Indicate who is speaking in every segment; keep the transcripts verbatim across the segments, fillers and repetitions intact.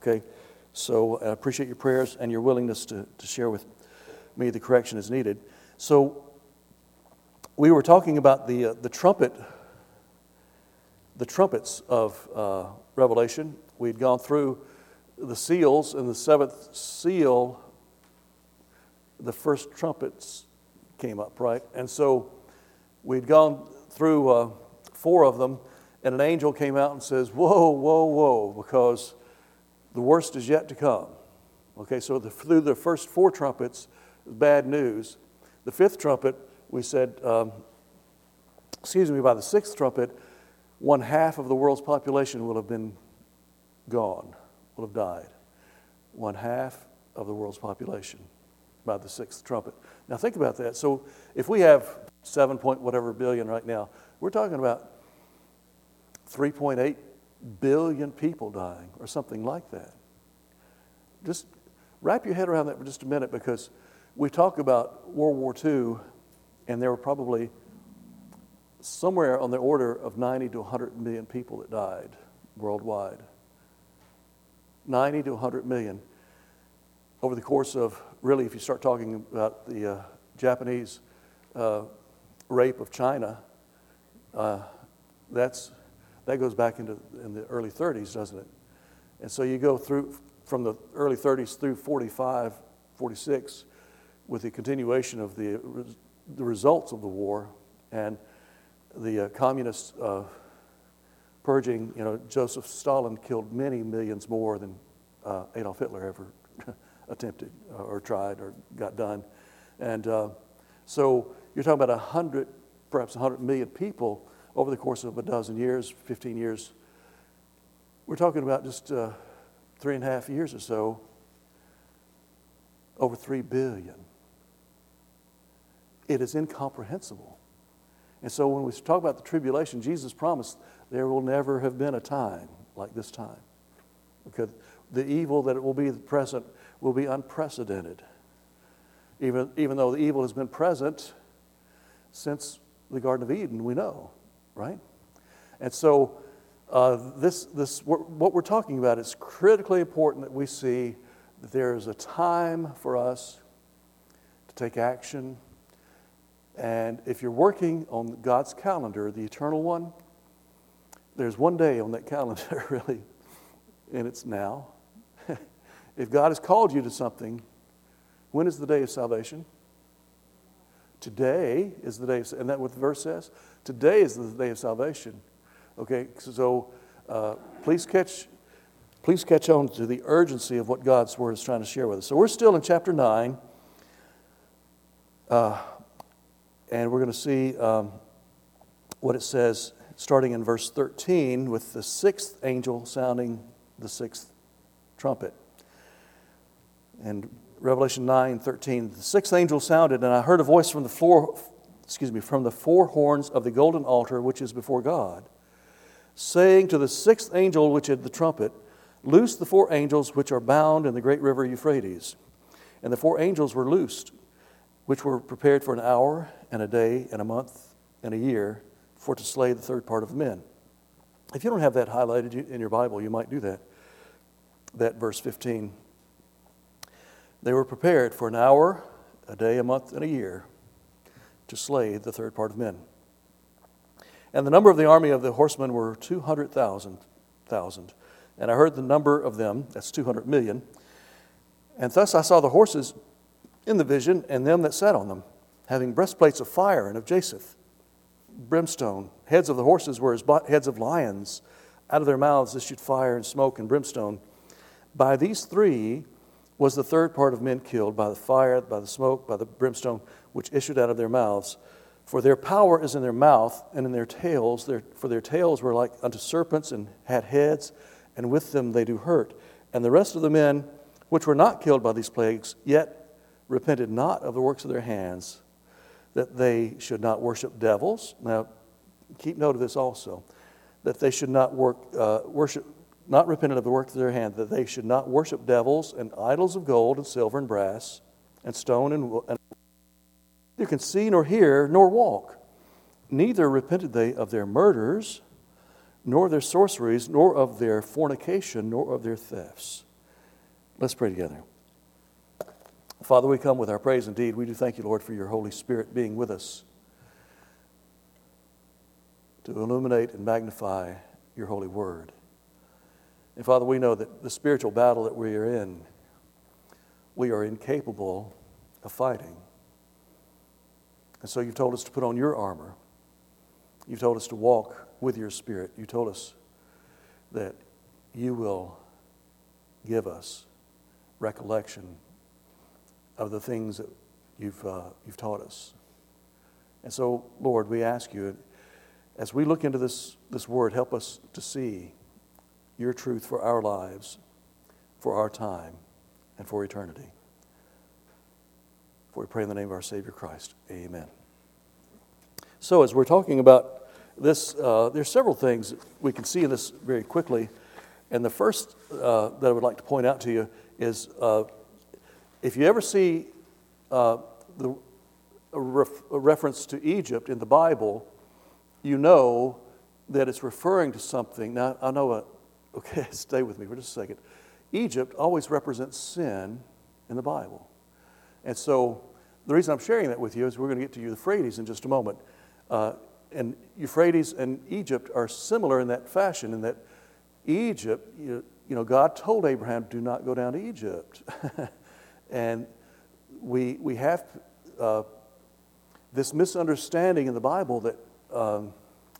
Speaker 1: Okay? So I appreciate your prayers and your willingness to, to share with me the correction as needed. So we were talking about the uh, the trumpet, the trumpets of uh, Revelation. We'd gone through the seals, and the seventh seal, the first trumpets came up, right? And so we'd gone through uh, four of them, and an angel came out and says, whoa, whoa, whoa, because the worst is yet to come. Okay, so the, through the first four trumpets, bad news. The fifth trumpet, we said, um, excuse me, by the sixth trumpet, one half of the world's population will have been gone, will have died. One half of the world's population by the sixth trumpet. Now think about that. So if we have seven point whatever billion right now, we're talking about three point eight billion people dying or something like that. Just wrap your head around that for just a minute, because we talk about World War Two, and there were probably somewhere on the order of ninety to one hundred million people that died worldwide. ninety to one hundred million. Over the course of, really, if you start talking about the uh, Japanese uh, rape of China, uh, that's that goes back into in the early thirties, doesn't it? And so you go through from the early thirties through forty-five, forty-six, with the continuation of the the results of the war and the uh, communist uh, purging. You know, Joseph Stalin killed many millions more than uh, Adolf Hitler ever attempted or tried or got done. And uh, so you're talking about a hundred, perhaps a hundred million people over the course of a dozen years, fifteen years. We're talking about just uh, three and a half years or so, over three billion. It is incomprehensible. And so when we talk about the tribulation, Jesus promised there will never have been a time like this time. Because the evil that it will be present will be unprecedented. Even, even though the evil has been present since the Garden of Eden, we know, right? And so uh, this, this, what we're talking about is critically important that we see that there is a time for us to take action. And if you're working on God's calendar, the eternal one, there's one day on that calendar, really, and it's now. If God has called you to something, when is the day of salvation? Today is the day of, and that's what the verse says? Today is the day of salvation. Okay, so uh, please catch, please catch on to the urgency of what God's Word is trying to share with us. So we're still in chapter nine, uh, and we're going to see um, what it says, starting in verse thirteen, with the sixth angel sounding the sixth trumpet. And Revelation nine thirteen, the sixth angel sounded, and I heard a voice from the four, excuse me, from the four horns of the golden altar which is before God, saying to the sixth angel which had the trumpet, loose the four angels which are bound in the great river Euphrates. And the four angels were loosed, which were prepared for an hour and a day and a month and a year, for to slay the third part of men. If you don't have that highlighted in your Bible, you might do that. That verse fifteen. They were prepared for an hour, a day, a month, and a year to slay the third part of men. And the number of the army of the horsemen were two hundred thousand. And I heard the number of them, that's two hundred million. And thus I saw the horses in the vision, and them that sat on them, having breastplates of fire and of jacinth, brimstone. Heads of the horses were as heads of lions. Out of their mouths issued fire and smoke and brimstone. By these three was the third part of men killed, by the fire, by the smoke, by the brimstone, which issued out of their mouths. For their power is in their mouth and in their tails. Their, for their tails were like unto serpents, and had heads, and with them they do hurt. And the rest of the men which were not killed by these plagues, yet repented not of the works of their hands, that they should not worship devils. Now, keep note of this also, that they should not work, uh, worship, not repented of the work of their hand, that they should not worship devils and idols of gold and silver and brass and stone and wood. Neither can see nor hear nor walk. Neither repented they of their murders, nor their sorceries, nor of their fornication, nor of their thefts. Let's pray together. Father, we come with our praise indeed. We do thank you, Lord, for your Holy Spirit being with us to illuminate and magnify your holy word. And Father, we know that the spiritual battle that we are in, we are incapable of fighting. And so you've told us to put on your armor. You've told us to walk with your Spirit. You told us that you will give us recollection of the things that you've, uh, you've taught us. And so, Lord, we ask you, as we look into this, this word, help us to see your truth for our lives, for our time, and for eternity. For we pray in the name of our Savior Christ. Amen. So as we're talking about this, uh, there's several things we can see in this very quickly. And the first uh, that I would like to point out to you is uh, if you ever see uh, the, a, ref, a reference to Egypt in the Bible, you know that it's referring to something. Now, I know, a, okay, stay with me for just a second. Egypt always represents sin in the Bible. And so the reason I'm sharing that with you is we're going to get to Euphrates in just a moment. Uh, and Euphrates and Egypt are similar in that fashion, in that Egypt, you, you know, God told Abraham, do not go down to Egypt. And we, we have uh, this misunderstanding in the Bible that um,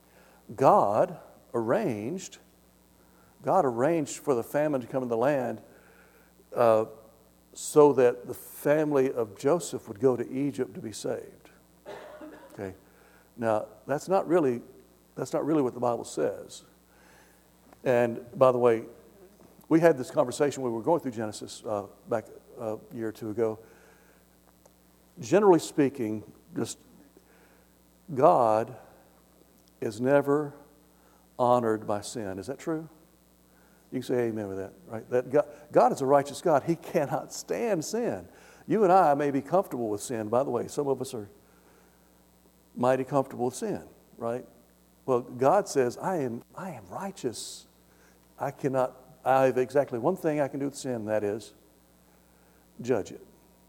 Speaker 1: God arranged, God arranged for the famine to come in the land uh, so that the family of Joseph would go to Egypt to be saved. Okay. Now, that's not really, that's not really what the Bible says. And by the way, we had this conversation when we were going through Genesis uh, back a year or two ago. Generally speaking, just God is never honored by sin. Is that true? You can say amen with that, right? That God, God is a righteous God. He cannot stand sin. You and I may be comfortable with sin. By the way, some of us are mighty comfortable with sin, right? Well, God says, I am, I am righteous. I cannot, I have exactly one thing I can do with sin, and that is judge it.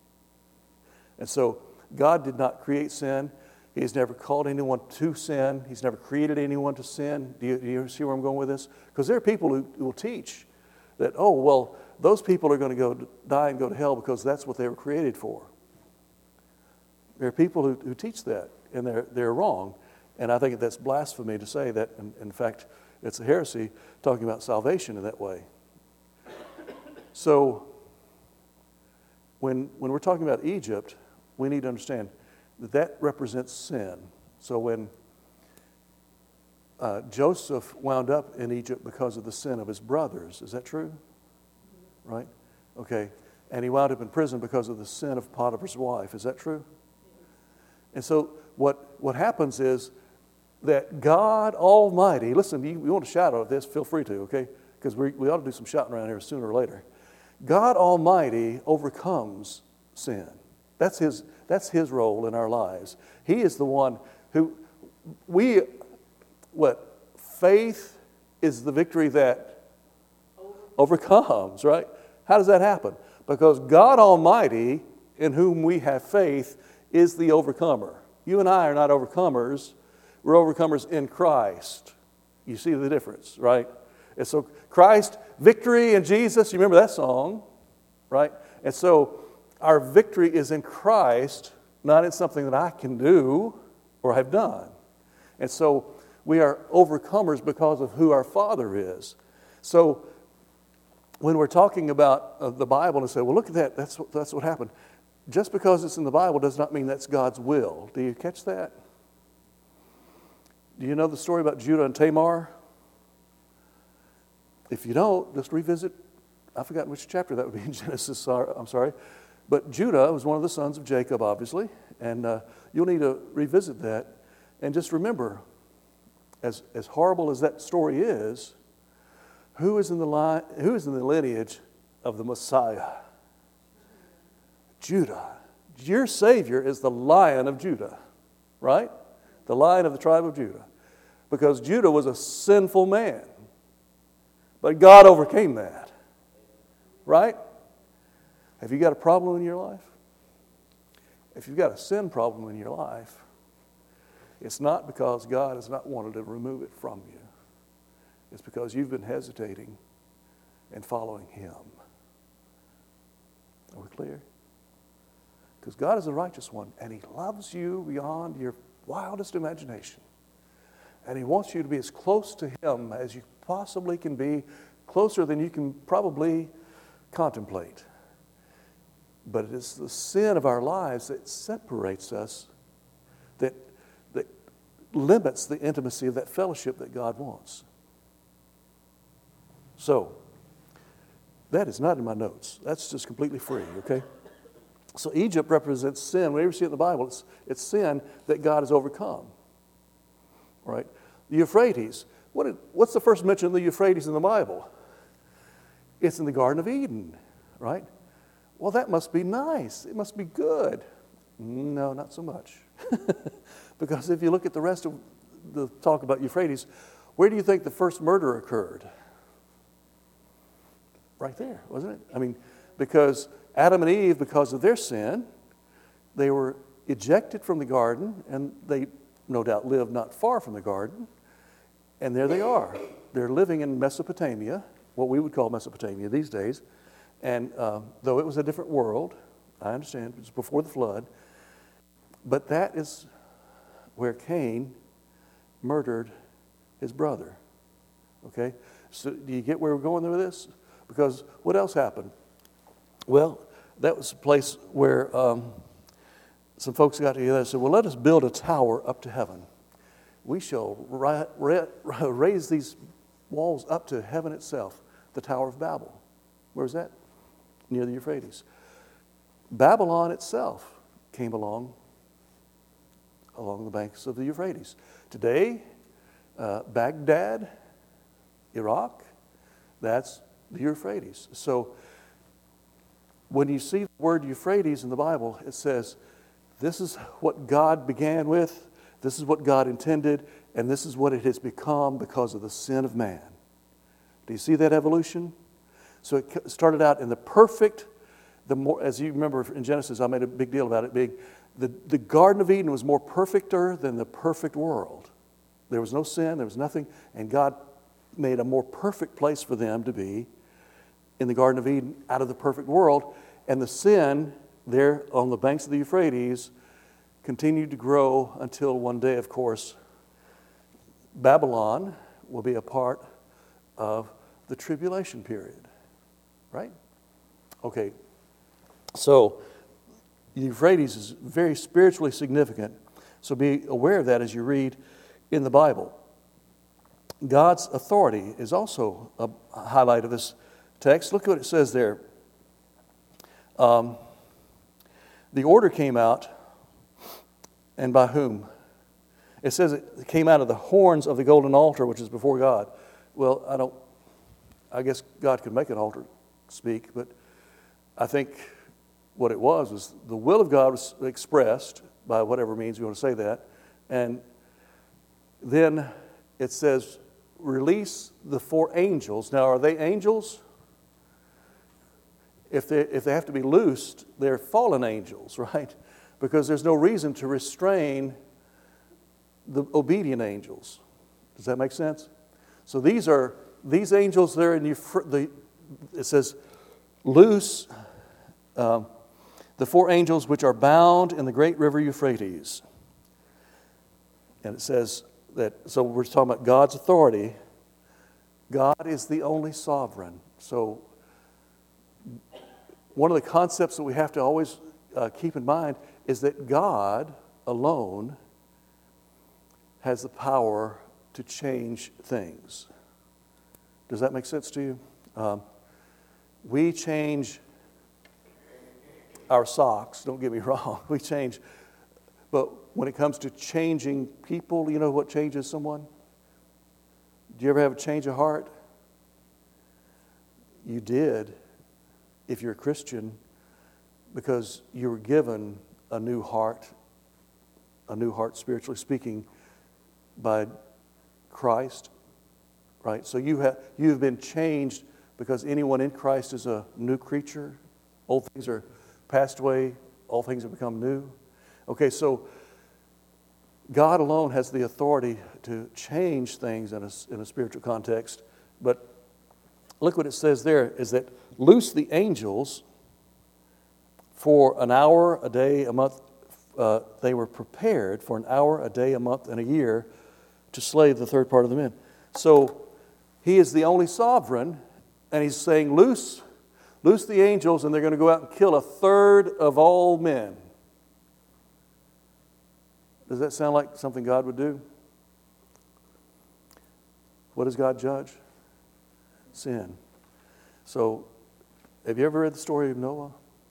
Speaker 1: And so God did not create sin. He's never called anyone to sin. He's never created anyone to sin. Do you, do you see where I'm going with this? Because there are people who, who will teach that, oh, well, those people are going to go die and go to hell because that's what they were created for. There are people who, who teach that, and they're, they're wrong. And I think that's blasphemy to say that. In, in fact, it's a heresy talking about salvation in that way. So when, when we're talking about Egypt, we need to understand that that represents sin. So when uh, Joseph wound up in Egypt because of the sin of his brothers, is that true? Right? Okay. And he wound up in prison because of the sin of Potiphar's wife. Is that true? And so what, what happens is that God Almighty, listen, you, you want to shout out this, feel free to, okay? Because we, we ought to do some shouting around here sooner or later. God Almighty overcomes sin. That's his, that's his role in our lives. He is the one who, we, what? Faith is the victory that overcomes, right? How does that happen? Because God Almighty, in whom we have faith, is the overcomer. You and I are not overcomers. We're overcomers in Christ. You see the difference, right? And so Christ, victory in Jesus. You remember that song, right? And so our victory is in Christ, not in something that I can do or have done. And so we are overcomers because of who our Father is. So when we're talking about uh, the Bible and say, well, look at that, that's what, that's what happened. Just because it's in the Bible does not mean that's God's will. Do you catch that? Do you know the story about Judah and Tamar? If you don't, just revisit, I've forgotten which chapter that would be in Genesis, I'm sorry. But Judah was one of the sons of Jacob, obviously, and uh, you'll need to revisit that. And just remember, as, as horrible as that story is, who is in the line, who is in the lineage of the Messiah? Judah. Your Savior is the Lion of Judah, right? The Lion of the tribe of Judah. Because Judah was a sinful man. But God overcame that. Right? Have you got a problem in your life? If you've got a sin problem in your life, it's not because God has not wanted to remove it from you. It's because you've been hesitating and following Him. Are we clear? Because God is a righteous one, and He loves you beyond your wildest imagination. And He wants you to be as close to Him as you possibly can be, closer than you can probably contemplate. But it is the sin of our lives that separates us, that, that limits the intimacy of that fellowship that God wants. So, that is not in my notes. That's just completely free, okay? So Egypt represents sin. Whenever you see it in the Bible, it's, it's sin that God has overcome. Right? The Euphrates. What did, what's the first mention of the Euphrates in the Bible? It's in the Garden of Eden, right? Well, that must be nice. It must be good. No, not so much. Because if you look at the rest of the talk about Euphrates, where do you think the first murder occurred? Right there, wasn't it? I mean, because Adam and Eve, because of their sin, they were ejected from the garden, and they no doubt lived not far from the garden. And there they are. They're living in Mesopotamia, what we would call Mesopotamia these days. And um, though it was a different world, I understand, it was before the flood, but that is where Cain murdered his brother. Okay? So do you get where we're going with this? Because what else happened? Well, that was a place where um, some folks got together and said, well, let us build a tower up to heaven. We shall ri- ra- raise these walls up to heaven itself, the Tower of Babel. Where's that? Near the Euphrates. Babylon itself came along, along the banks of the Euphrates. Today, uh, Baghdad, Iraq, that's the Euphrates. So when you see the word Euphrates in the Bible, it says, this is what God began with, this is what God intended, and this is what it has become because of the sin of man. Do you see that evolution? So it started out in the perfect, the more, as you remember in Genesis, I made a big deal about it being, the, the Garden of Eden was more perfecter than the perfect world. There was no sin, there was nothing, and God made a more perfect place for them to be in the Garden of Eden out of the perfect world. And the sin there on the banks of the Euphrates continued to grow until one day, of course, Babylon will be a part of the tribulation period. Right? Okay. So, the Euphrates is very spiritually significant. So be aware of that as you read in the Bible. God's authority is also a highlight of this text. Look what it says there. Um, the order came out, and by whom? It says it came out of the horns of the golden altar, which is before God. Well, I don't, I guess God could make an altar speak, but I think what it was was the will of God was expressed by whatever means you want to say that, and then it says, release the four angels. Now, are they angels? If they, if they have to be loosed, they're fallen angels, right? Because there's no reason to restrain the obedient angels. Does that make sense? So these are, these angels there in the, it says, loose um, the four angels which are bound in the great river Euphrates. And it says that, so we're talking about God's authority. God is the only sovereign. So one of the concepts that we have to always uh, keep in mind is that God alone has the power to change things. Does that make sense to you? Um, we change our socks, don't get me wrong, we change, but when it comes to changing people, you know what changes someone? Do you ever have a change of heart? You did, if you're a Christian, because you were given a new heart, a new heart spiritually speaking, by Christ, right? So you have, you have been changed because anyone in Christ is a new creature. Old things are passed away, all things have become new. Okay, so God alone has the authority to change things in a, in a spiritual context. But look what it says there, is that loose the angels for an hour, a day, a month. Uh, they were prepared for an hour, a day, a month, and a year to slay the third part of the men. So he is the only sovereign, and he's saying, loose, loose the angels, and they're going to go out and kill a third of all men. Does that sound like something God would do? What does God judge? Sin. So, have you ever read the story of Noah?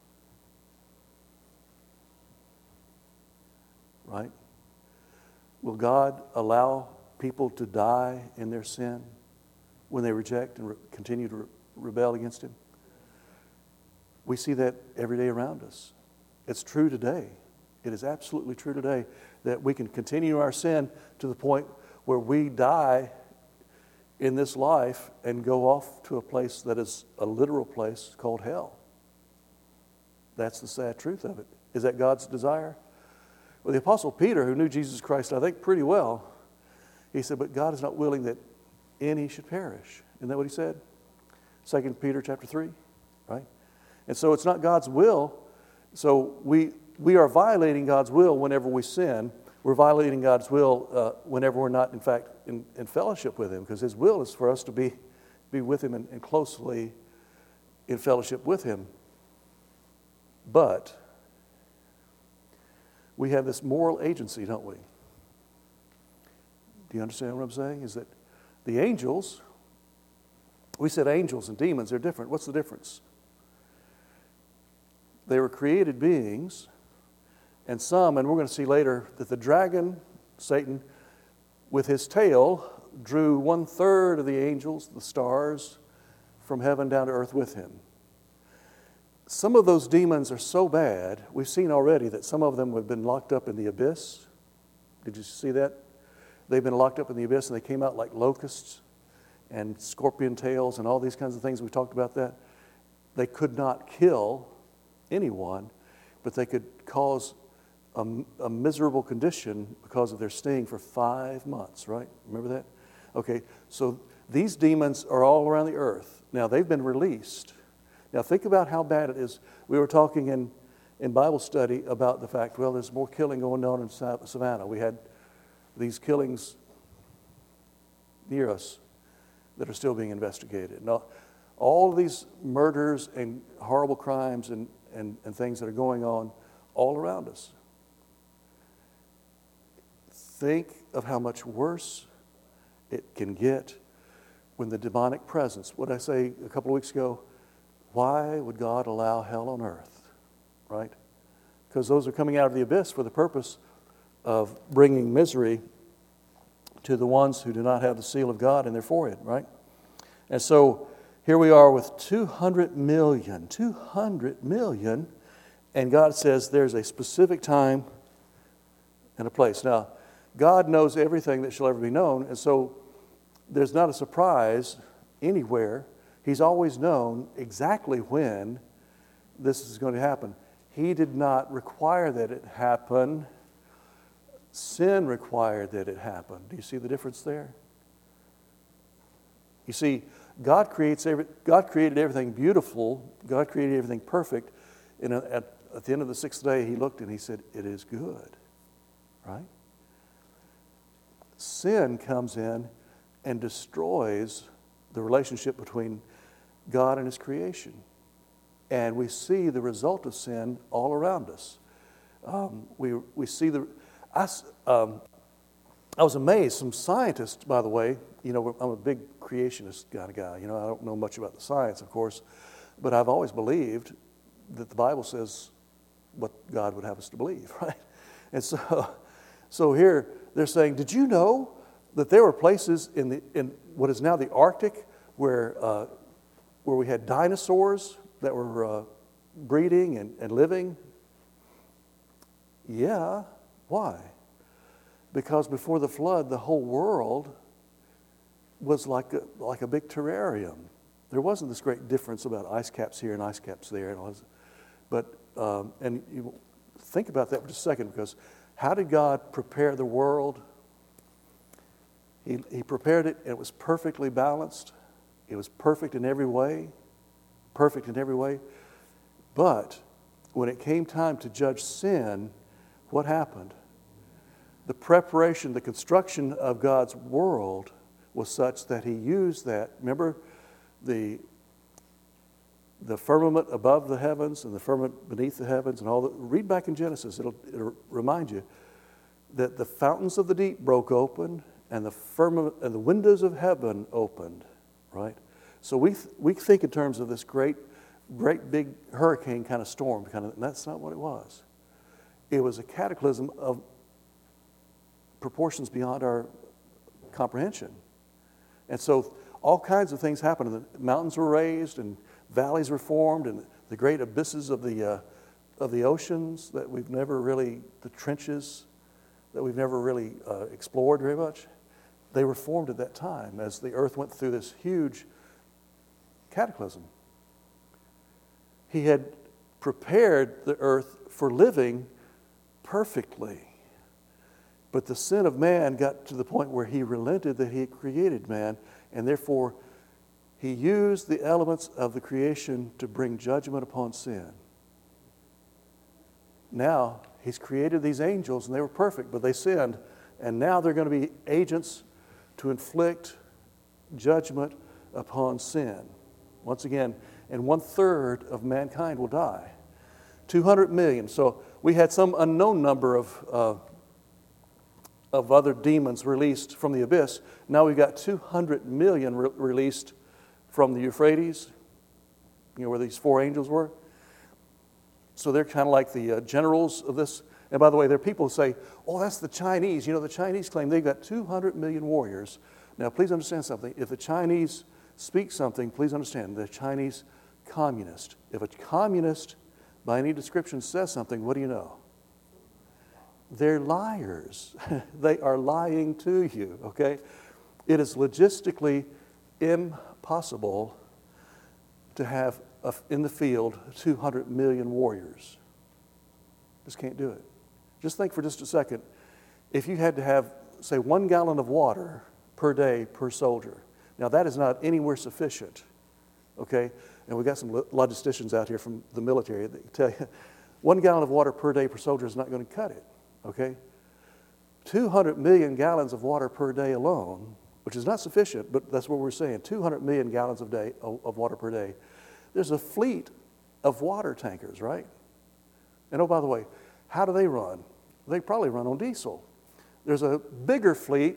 Speaker 1: Right? Will God allow people to die in their sin when they reject and re- continue to re- rebel against Him? We see that every day around us. It's true today. It is absolutely true today that we can continue our sin to the point where we die in this life and go off to a place that is a literal place called hell. That's the sad truth of it. Is that God's desire? Well, the Apostle Peter, who knew Jesus Christ, I think, pretty well, he said, but God is not willing that any should perish. Isn't that what he said? Second Peter chapter three, right? And so it's not God's will. So we we are violating God's will whenever we sin. We're violating God's will uh, whenever we're not, in fact, in, in fellowship with Him, because His will is for us to be, be with Him and, and closely in fellowship with Him. But we have this moral agency, don't we? Do you understand what I'm saying? Is that the angels, we said angels and demons, they're different. What's the difference? They were created beings, and some, and we're going to see later, that the dragon, Satan, with his tail, drew one third of the angels, the stars, from heaven down to earth with him. Some of those demons are so bad, we've seen already that some of them have been locked up in the abyss. Did you see that? They've been locked up in the abyss and they came out like locusts and scorpion tails and all these kinds of things. We talked about that. They could not kill anyone, but they could cause a, a miserable condition because of their sting for five months, right? Remember that? Okay, so these demons are all around the earth. Now, they've been released. Now, think about how bad it is. We were talking in, in Bible study about the fact, well, there's more killing going on in Savannah. We had these killings near us that are still being investigated. Now, all of these murders and horrible crimes and, and, and things that are going on all around us. Think of how much worse it can get when the demonic presence, what did I say a couple of weeks ago? Why would God allow hell on earth, right? Because those are coming out of the abyss for the purpose of bringing misery to the ones who do not have the seal of God in their forehead, right? And so here we are with two hundred million, two hundred million, and God says there's a specific time and a place. Now, God knows everything that shall ever be known, and so there's not a surprise anywhere. He's always known exactly when this is going to happen. He did not require that it happen. Sin required that it happen. Do you see the difference there? You see, God creates every, God created everything beautiful. God created everything perfect. And at, at the end of the sixth day, He looked and He said, "It is good." Right? Sin comes in and destroys the relationship between God and His creation. And we see the result of sin all around us. Um, we, we see the... I, um, I was amazed. Some scientists, by the way, you know, I'm a big creationist kind of guy. You know, I don't know much about the science, of course, but I've always believed that the Bible says what God would have us to believe, right? And so, so here they're saying, did you know that there were places in the in what is now the Arctic where uh, where we had dinosaurs that were uh, breeding and, and living? Yeah. Why? Because before the flood, the whole world was like a, like a big terrarium. There wasn't this great difference about ice caps here and ice caps there. And all this. But, um, and you think about that for just a second, because how did God prepare the world? He, he prepared it, and it was perfectly balanced. It was perfect in every way, perfect in every way. But when it came time to judge sin, what happened? The preparation, the construction of God's world was such that he used that. Remember the, the firmament above the heavens and the firmament beneath the heavens and all that. Read back in Genesis. It'll, it'll remind you that the fountains of the deep broke open and the firmament and the windows of heaven opened, right? So we, th- we think in terms of this great, great big hurricane kind of storm, kind of, and that's not what it was. It was a cataclysm of proportions beyond our comprehension. And so all kinds of things happened. The mountains were raised and valleys were formed, and the great abysses of the, uh, of the oceans that we've never really, the trenches that we've never really uh, explored very much, they were formed at that time as the earth went through this huge cataclysm. He had prepared the earth for living perfectly. But the sin of man got to the point where he relented that he had created man, and therefore he used the elements of the creation to bring judgment upon sin. Now, he's created these angels, and they were perfect, but they sinned, and now they're going to be agents to inflict judgment upon sin. Once again, and one third of mankind will die. two hundred million. So we had some unknown number of uh, of other demons released from the abyss. Now we've got two hundred million re- released from the Euphrates, you know, where these four angels were. So they're kind of like the uh, generals of this. And by the way, there are people who say, oh, that's the Chinese. You know, the Chinese claim they've got two hundred million warriors. Now, please understand something. If the Chinese speak something, please understand, the Chinese communist. If a communist, by any description, says something, what do you know? They're liars. They are lying to you, okay? It is logistically impossible to have a, in the field two hundred million warriors. Just can't do it. Just think for just a second. If you had to have, say, one gallon of water per day per soldier. Now, that is not anywhere sufficient, okay? And we've got some logisticians out here from the military that tell you one gallon of water per day per soldier is not going to cut it. Okay? two hundred million gallons of water per day alone, which is not sufficient, but that's what we're saying, two hundred million gallons of, day, of water per day. There's a fleet of water tankers, right? And oh, by the way, how do they run? They probably run on diesel. There's a bigger fleet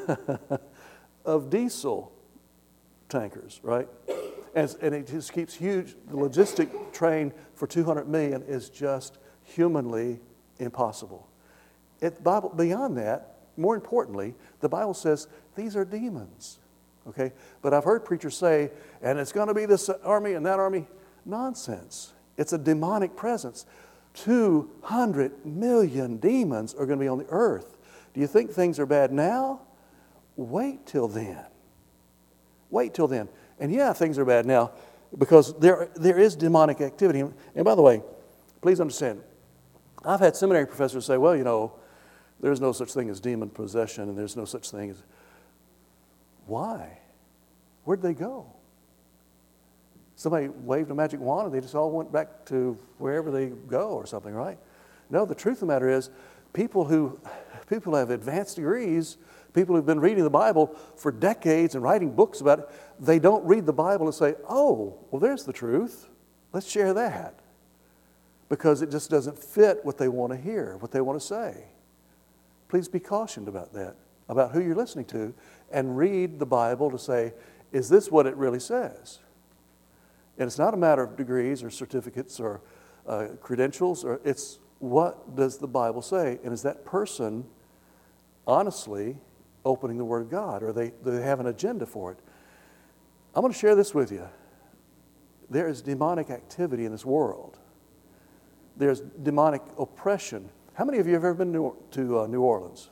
Speaker 1: of diesel tankers, right? And, and it just keeps huge. The logistic train for two hundred million is just humanly impossible. It, Bible, beyond that, more importantly, the Bible says these are demons, okay? But I've heard preachers say, and it's going to be this army and that army. Nonsense. It's a demonic presence. two hundred million demons are going to be on the earth. Do you think things are bad now? Wait till then. Wait till then. And yeah, things are bad now because there, there is demonic activity. And by the way, please understand, I've had seminary professors say, well, you know, there's no such thing as demon possession and there's no such thing as... Why? Where'd they go? Somebody waved a magic wand and they just all went back to wherever they go or something, right? No, the truth of the matter is people who people have advanced degrees, people who've been reading the Bible for decades and writing books about it, they don't read the Bible and say, oh, well, there's the truth. Let's share that. Because it just doesn't fit what they want to hear, what they want to say. Please be cautioned about that, about who you're listening to, and read the Bible to say, is this what it really says? And it's not a matter of degrees or certificates or uh, credentials, or it's what does the Bible say? And is that person honestly opening the Word of God, or they, do they have an agenda for it? I'm going to share this with you. There is demonic activity in this world. There's demonic oppression. How many of you have ever been to uh, New Orleans?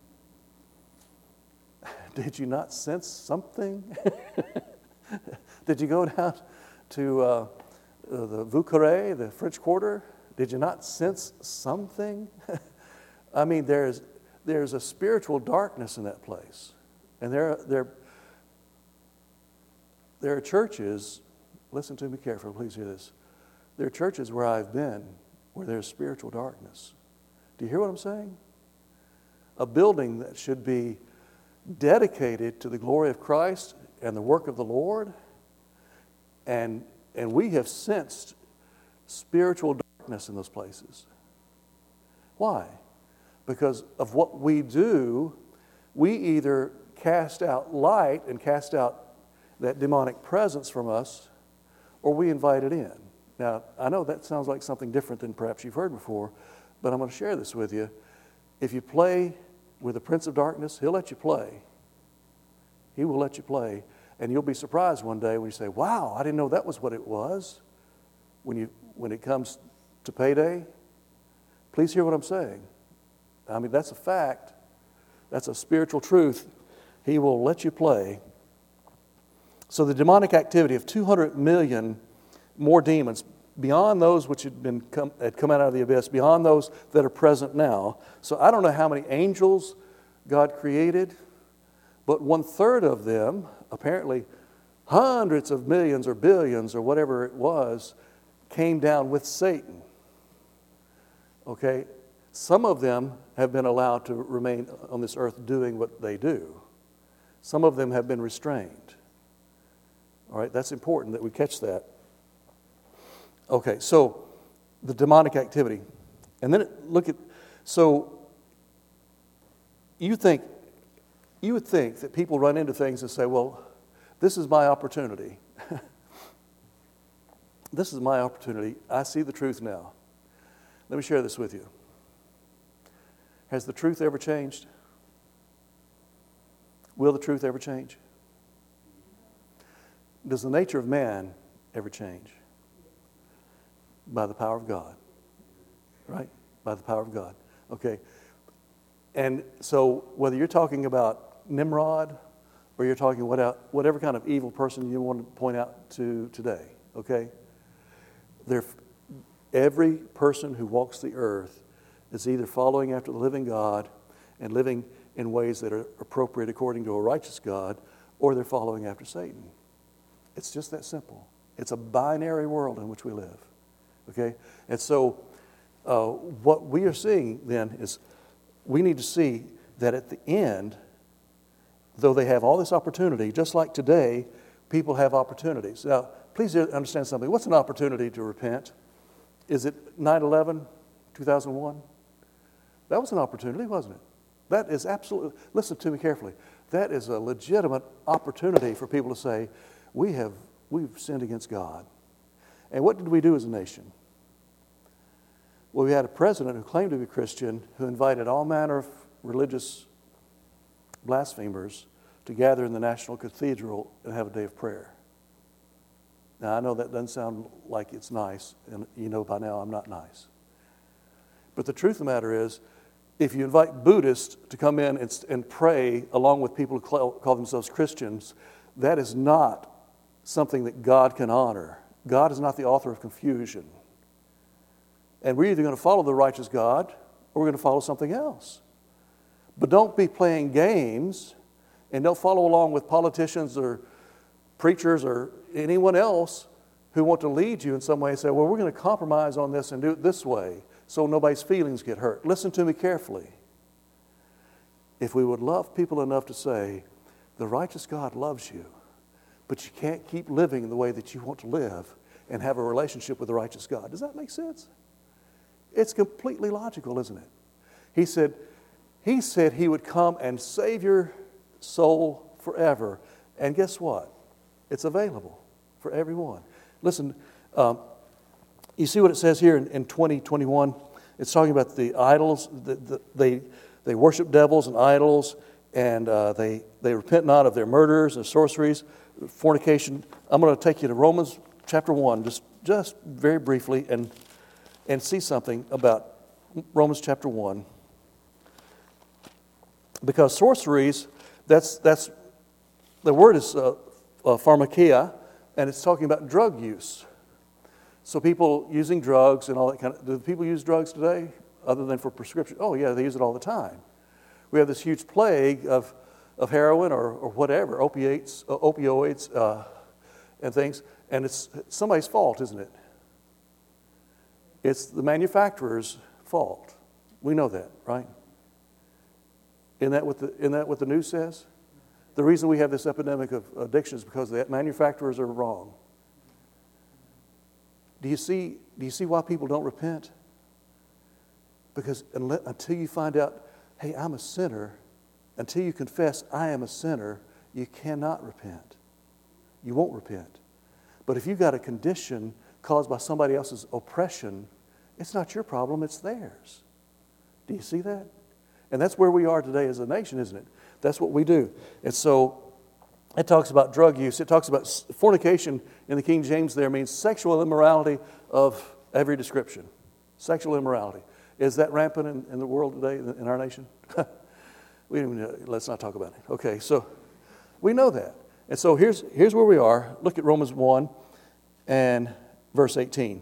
Speaker 1: Did you not sense something? Did you go down to uh, uh, the Vieux Carré, the French Quarter? Did you not sense something? I mean, there's there's a spiritual darkness in that place. And there, there, there are churches, listen to me carefully, please hear this. There are churches where I've been where there's spiritual darkness. Do you hear what I'm saying? A building that should be dedicated to the glory of Christ and the work of the Lord, and, and we have sensed spiritual darkness in those places. Why? Because of what we do, we either cast out light and cast out that demonic presence from us, or we invite it in. Now, I know that sounds like something different than perhaps you've heard before, but I'm going to share this with you. If you play with the Prince of Darkness, he'll let you play. He will let you play, and you'll be surprised one day when you say, wow, I didn't know that was what it was. When you when it comes to payday, please hear what I'm saying. I mean, that's a fact. That's a spiritual truth. He will let you play. So the demonic activity of two hundred million more demons, beyond those which had been come, had come out of the abyss, beyond those that are present now. So I don't know how many angels God created, but one third of them, apparently hundreds of millions or billions or whatever it was, came down with Satan. Okay? Some of them have been allowed to remain on this earth doing what they do. Some of them have been restrained. All right, that's important that we catch that. Okay, so the demonic activity. And then look at, so you think, you would think that people run into things and say, well, this is my opportunity. This is my opportunity. I see the truth now. Let me share this with you. Has the truth ever changed? Will the truth ever change? Does the nature of man ever change? By the power of God. Right? By the power of God. Okay. And so whether you're talking about Nimrod or you're talking what whatever kind of evil person you want to point out to today, okay? There, every person who walks the earth is either following after the living God and living in ways that are appropriate according to a righteous God, or they're following after Satan. It's just that simple. It's a binary world in which we live. Okay? And so uh, what we are seeing then is we need to see that at the end, though they have all this opportunity, just like today, people have opportunities. Now, please understand something. What's an opportunity to repent? Is it nine eleven, two thousand one? That was an opportunity, wasn't it? That is absolutely, listen to me carefully, that is a legitimate opportunity for people to say, we have, we've sinned against God. And what did we do as a nation? Well, we had a president who claimed to be Christian who invited all manner of religious blasphemers to gather in the National Cathedral and have a day of prayer. Now, I know that doesn't sound like it's nice, and you know by now I'm not nice. But the truth of the matter is, if you invite Buddhists to come in and, and pray along with people who call, call themselves Christians, that is not something that God can honor. God is not the author of confusion. And we're either going to follow the righteous God or we're going to follow something else. But don't be playing games and don't follow along with politicians or preachers or anyone else who want to lead you in some way and say, well, we're going to compromise on this and do it this way so nobody's feelings get hurt. Listen to me carefully. If we would love people enough to say, the righteous God loves you, but you can't keep living the way that you want to live and have a relationship with the righteous God. Does that make sense? It's completely logical, isn't it? He said, he said he would come and save your soul forever. And guess what? It's available for everyone. Listen, um, you see what it says here in, in twenty twenty-one? It's talking about the idols. The, the, they, they worship devils and idols, and uh, they, they repent not of their murders and sorceries, fornication. I'm going to take you to Romans chapter one, just, just very briefly, and, and see something about Romans chapter one. Because sorceries, that's, that's the word is uh, uh, pharmakia, and it's talking about drug use. So people using drugs and all that kind of, do people use drugs today other than for prescription? Oh yeah, they use it all the time. We have this huge plague of, of heroin or, or whatever, opiates, uh, opioids uh, and things, and it's somebody's fault, isn't it? It's the manufacturer's fault. We know that, right? Isn't that what the, isn't that what the news says? The reason we have this epidemic of addiction is because the manufacturers are wrong. Do you see, do you see why people don't repent? Because unless, until you find out, hey, I'm a sinner, until you confess, I am a sinner, you cannot repent. You won't repent. But if you've got a condition caused by somebody else's oppression, it's not your problem, it's theirs. Do you see that? And that's where we are today as a nation, isn't it? That's what we do. And so it talks about drug use. It talks about fornication in the King James there means sexual immorality of every description. Sexual immorality. Is that rampant in, in the world today, in our nation? we don't even, let's not talk about it. Okay, so we know that. And so here's, here's where we are. Look at Romans one and verse eighteen.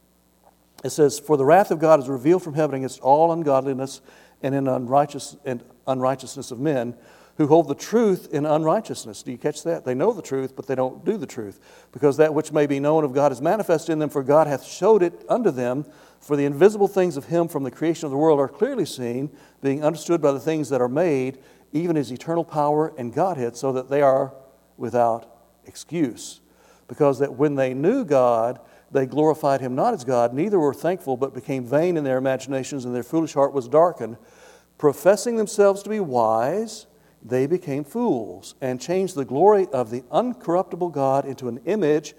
Speaker 1: It says, "For the wrath of God is revealed from heaven against all ungodliness and in unrighteous and unrighteousness of men who hold the truth in unrighteousness." Do you catch that? They know the truth, but they don't do the truth. Because that which may be known of God is manifest in them, for God hath showed it unto them. For the invisible things of him from the creation of the world are clearly seen, being understood by the things that are made, even his eternal power and Godhead, so that they are without excuse. Because that when they knew God, they glorified him not as God, neither were thankful, but became vain in their imaginations, and their foolish heart was darkened. Professing themselves to be wise, they became fools, and changed the glory of the uncorruptible God into an image,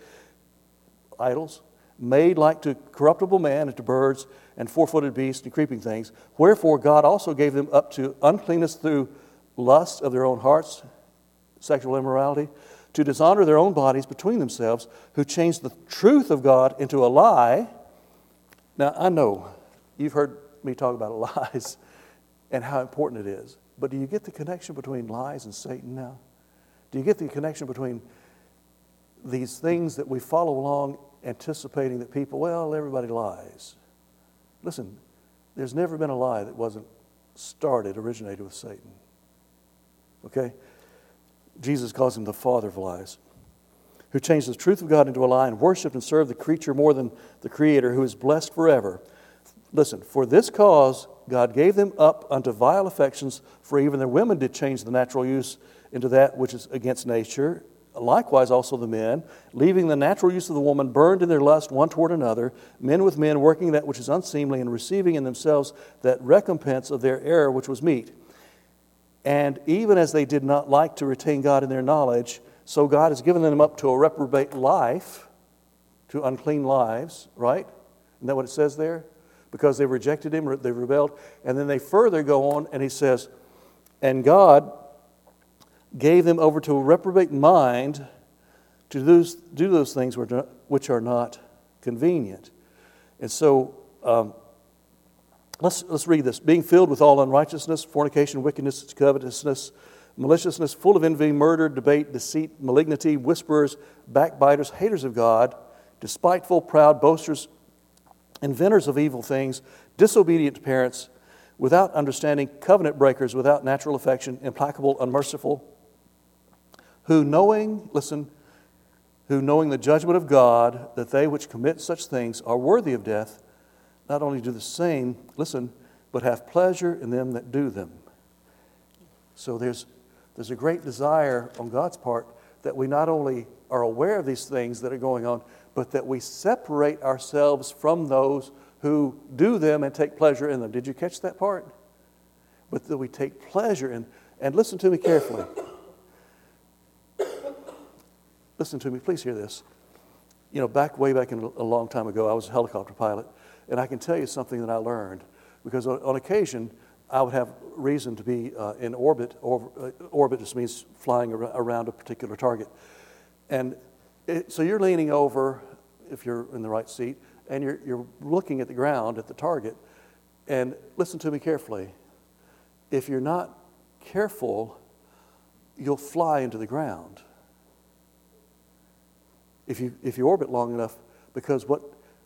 Speaker 1: idols, made like to corruptible man, and to birds, and four-footed beasts, and creeping things. Wherefore God also gave them up to uncleanness through lust of their own hearts, sexual immorality, to dishonor their own bodies between themselves, who changed the truth of God into a lie. Now, I know you've heard me talk about lies and how important it is. But do you get the connection between lies and Satan now? Do you get the connection between these things that we follow along anticipating that people, well, everybody lies. Listen, there's never been a lie that wasn't started, originated with Satan. Okay? Jesus calls him the father of lies, who changed the truth of God into a lie and worshiped and served the creature more than the Creator, who is blessed forever. Listen, for this cause God gave them up unto vile affections, for even their women did change the natural use into that which is against nature. Likewise also the men, leaving the natural use of the woman, burned in their lust one toward another, men with men, working that which is unseemly, and receiving in themselves that recompense of their error which was meet. And even as they did not like to retain God in their knowledge, so God has given them up to a reprobate life, to unclean lives, right? Isn't that what it says there? Because they rejected him, they rebelled. And then they further go on, and he says, and God gave them over to a reprobate mind to do those, do those things which are not convenient. And so, um, let's, let's read this. Being filled with all unrighteousness, fornication, wickedness, covetousness, maliciousness, full of envy, murder, debate, deceit, malignity, whisperers, backbiters, haters of God, despiteful, proud, boasters, inventors of evil things, disobedient to parents, without understanding, covenant breakers, without natural affection, implacable, unmerciful, who knowing, listen, who knowing the judgment of God, that they which commit such things are worthy of death, not only do the same, listen, but have pleasure in them that do them. So there's, there's a great desire on God's part that we not only are aware of these things that are going on, but that we separate ourselves from those who do them and take pleasure in them. Did you catch that part? But that we take pleasure in, and listen to me carefully. Listen to me, please hear this. You know, back way back in a long time ago, I was a helicopter pilot, and I can tell you something that I learned, because on, on occasion, I would have reason to be uh, in orbit. Or, uh, orbit just means flying ar- around a particular target. And it, so you're leaning over, if you're in the right seat, and you're, you're looking at the ground, at the target. And listen to me carefully. If you're not careful, you'll fly into the ground. If you, if you orbit long enough, because what,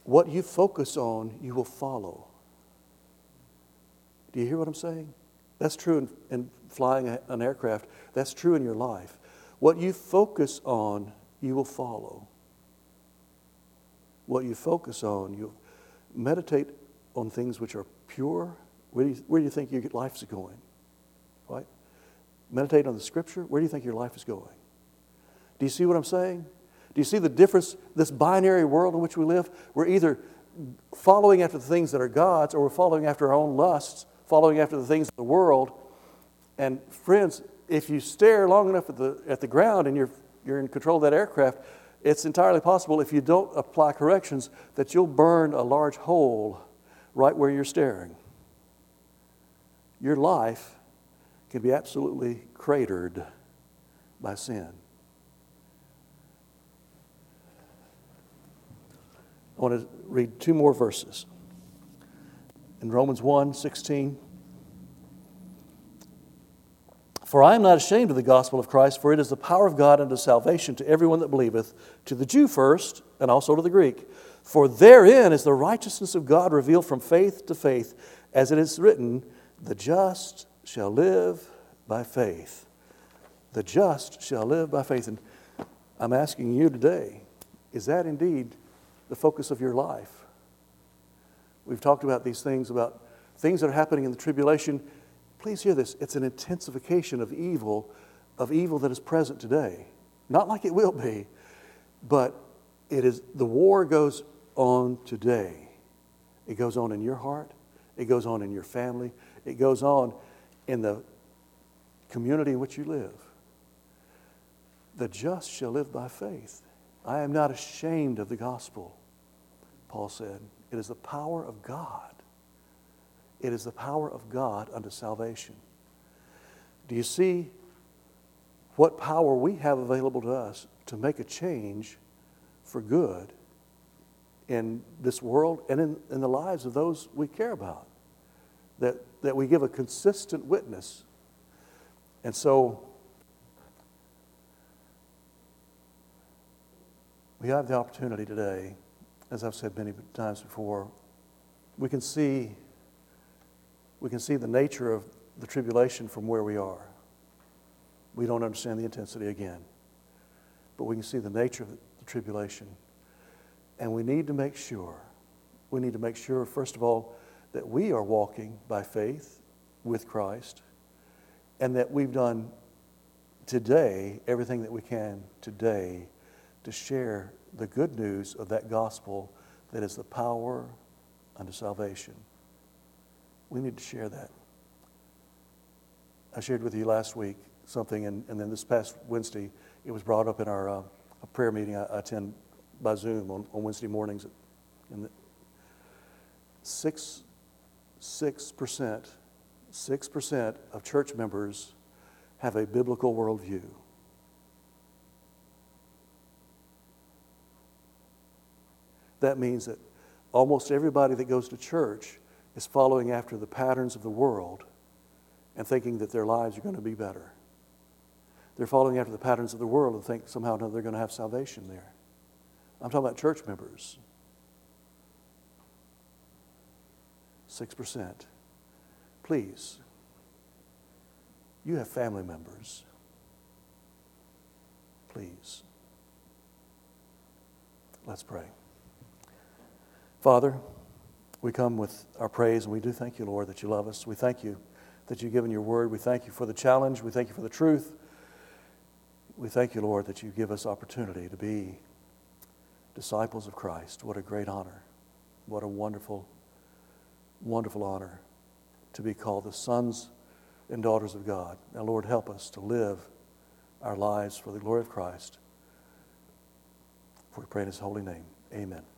Speaker 1: What you focus on, you will follow. Do you hear what I'm saying? That's true in, in flying a, an aircraft. That's true in your life. What you focus on, you will follow. What you focus on, you meditate on things which are pure. Where do you, where do you think your life's going? Right? Meditate on the Scripture. Where do you think your life is going? Do you see what I'm saying? Do you see the difference, this binary world in which we live? We're either following after the things that are God's, or we're following after our own lusts, following after the things of the world. And friends, if you stare long enough at the at the ground and you're you're in control of that aircraft, it's entirely possible, if you don't apply corrections, that you'll burn a large hole right where you're staring. Your life can be absolutely cratered by sin. I want to read two more verses. In Romans one sixteen, for I am not ashamed of the gospel of Christ, for it is the power of God unto salvation to everyone that believeth, to the Jew first, and also to the Greek. For therein is the righteousness of God revealed from faith to faith, as it is written, the just shall live by faith. The just shall live by faith. And I'm asking you today, is that indeed the focus of your life? We've talked about these things, about things that are happening in the tribulation. Please hear this. It's an intensification of evil, of evil that is present today. Not like it will be, but it is. The war goes on today. It goes on in your heart. It goes on in your family. It goes on in the community in which you live. The just shall live by faith. I am not ashamed of the gospel, Paul said. It is the power of God. It is the power of God unto salvation. Do you see what power we have available to us to make a change for good in this world and in, in the lives of those we care about? That, that we give a consistent witness. And so we have the opportunity today, as I've said many times before, we can see we can see the nature of the tribulation from where we are. We don't understand the intensity again, but we can see the nature of the tribulation. And we need to make sure, we need to make sure, first of all, that we are walking by faith with Christ, and that we've done today everything that we can today to share the good news of that gospel that is the power unto salvation. We need to share that. I shared with you last week something, and, and then this past Wednesday, it was brought up in our uh, a prayer meeting I, I attend by Zoom on, on Wednesday mornings. And the six, six percent, six percent of church members have a biblical worldview. That means that almost everybody that goes to church is following after the patterns of the world and thinking that their lives are going to be better. They're following after the patterns of the world and think somehow or another they're going to have salvation there. I'm talking about church members. Six percent. Please, you have family members. Please. Let's pray. Father, we come with our praise, and we do thank you, Lord, that you love us. We thank you that you've given your word. We thank you for the challenge. We thank you for the truth. We thank you, Lord, that you give us opportunity to be disciples of Christ. What a great honor. What a wonderful, wonderful honor to be called the sons and daughters of God. Now, Lord, help us to live our lives for the glory of Christ. For we pray in his holy name. Amen.